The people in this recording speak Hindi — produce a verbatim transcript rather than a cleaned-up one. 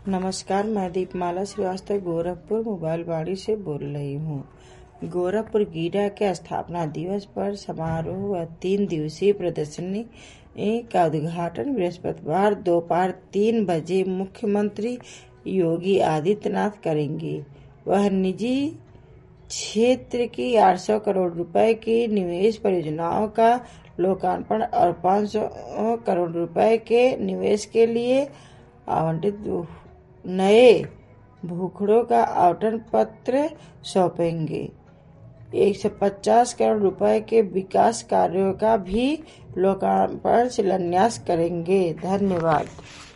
नमस्कार, मैं दीपमाला श्रीवास्तव गोरखपुर मोबाइल वाड़ी से बोल रही हूँ। गोरखपुर गीडा के स्थापना दिवस पर समारोह व तीन दिवसीय प्रदर्शनी का उद्घाटन बृहस्पतिवार दोपहर तीन बजे मुख्यमंत्री योगी आदित्यनाथ करेंगे। वह निजी क्षेत्र की आठ सौ करोड़ रुपए की निवेश परियोजनाओं का लोकार्पण और पाँच सौ करोड़ रुपए के निवेश के लिए आवंटित नए भूखड़ों का आवंटन पत्र सौंपेंगे। एक सौ पचास करोड़ रुपए के विकास कार्यों का भी लोकार्पण शिलान्यास करेंगे। धन्यवाद।